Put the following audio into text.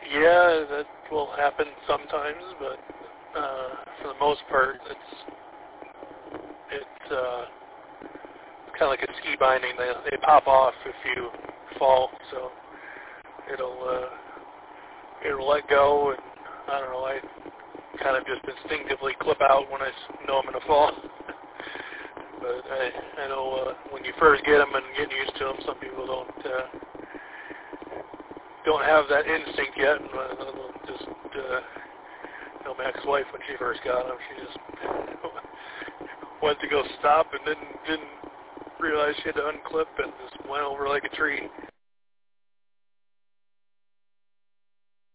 Yeah, that will happen sometimes, but for the most part, it's kind of like a ski binding. They pop off if you fall, so it'll let go, and I don't know. I kind of just instinctively clip out when I know I'm going to fall. But I know when you first get them and getting used to them, some people don't have that instinct yet. And just my ex-wife, when she first got them, she just went to go stop and didn't realize she had to unclip and just went over like a tree.